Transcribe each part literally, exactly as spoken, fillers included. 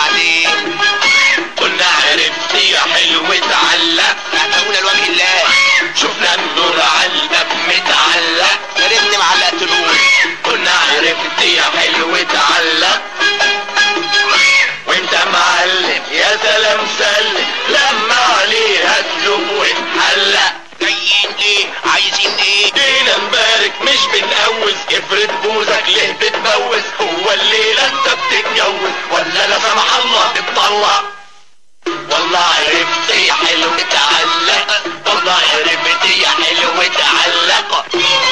وبعدين كنا عرفت يا حلو اتعلق اعتقونا لوجه الله. شفنا النور على الباب متعلق يا ريتني معلقت نور. كنا عرفت يا حلو اتعلق وانت معلم يا سلام سلم لما عليها تلوب وتحلق. جايين ليه؟ عايزين ايه؟ جينا نبارك مش بنقوز افرد بوزك ليه بتبوز؟ هو الليلة انت بتتجوز ولا لا سمح الله تتطلق؟ والله عرفت يا حلو اتعلق والله عرفت يا حلو اتعلق.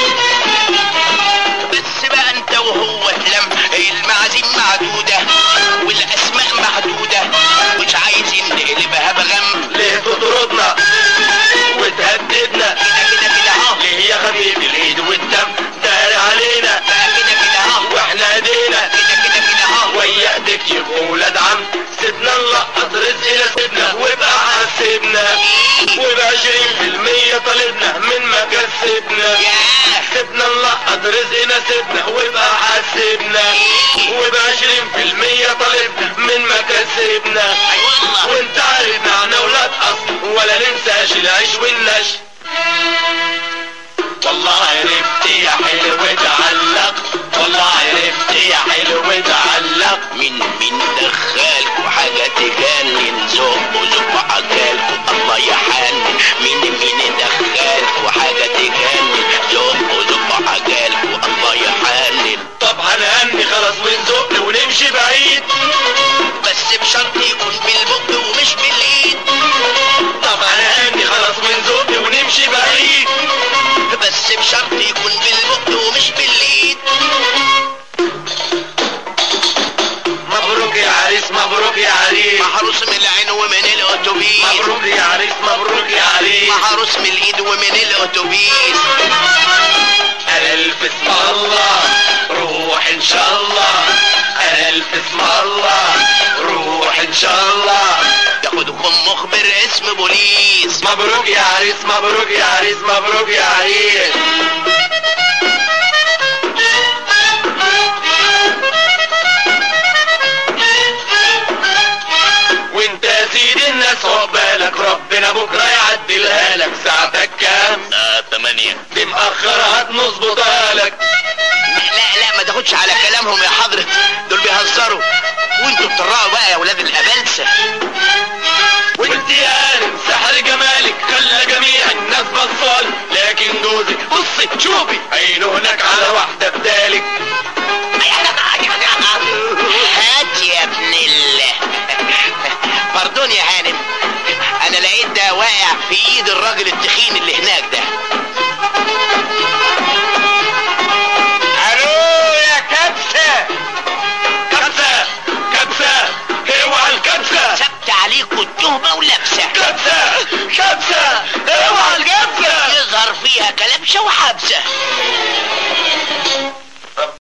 بس بقى انت وهو لم المعازيم معدودة والاسماء محدودة مش عايزين نقلبها بغم. ليه تطردنا وتهددنا كده كده كده اهو. ليه يا خفيف الايد والدم دار علينا بقى كده كده اهو. واحنا ايدينا كده كده كده اهو. ويا ايدك يبقوا ولاد عم سيبنا نلقط رزقنا سيبنا وابقى حاسبنا وبعشرين في المية طالبنا من مكسبنا سيبنا نلقط رزقنا سيبنا وابقى حاسبنا وبعشرين في المية طالبنا من مكسبنا. اي والله. وانت عارف معنا ولاد اصل ولا ننساش العيش والنش. والله عرفت يا حلو اتعلق والله عرفت يا حلو اتعلق. مين مين دخلكوا حاجة تجنن زقوا زقوا عجالكوا الله يحنن. مين مين دخلكوا حاجة تجنن زقوا زقوا عجالكوا الله يحنن. طب هنهني خلاص ونزق ونمشي بعيد بس بشرط يكون بالبق ومش بالايد. طب هنهني خلاص ونزق ونمشي بعيد بس بشرط يكون بالبق ومش بالايد. مبروك يا عريس مبروك يا عريس محروس من العين ومن الاتوبيس. مبروك يا عريس مبروك يا عريس محروس من الايد ومن الاتوبيس. انا الف اسم الله روح ان شاء الله انا الف اسم الله روح ان شاء الله. ياخدكم مخبر اسم بوليس. مبروك يا عريس مبروك يا عريس مبروك يا عريس. وانت يا سيدي الناس عقبالك ربنا بكره يعدلها لك. ساعتك كام؟ اه تمانية. دي مأخرة هتنظبطها لك. لا لا ما تاخدش على كلامهم يا حضرة دول بيهزروا وانتوا بتطرقوا بقى يا ولاد الابلسة. وانت يا هانم سحر جمالك خلى جميع الناس بصالك لكن جوزك بصي شوفي عينه هناك على واحدة بدالك. هات يا ابن الله. باردون يا هانم انا لقيت ده واقع في ايد الراجل التخين اللي هناك ده. الو يا كبسة كبسة كبسة اوعى الكبسة سبت عليكوا التهمة ولابسة. كبسة كبسة اوعى الكبسة يظهر فيها كلبشة وحبسة.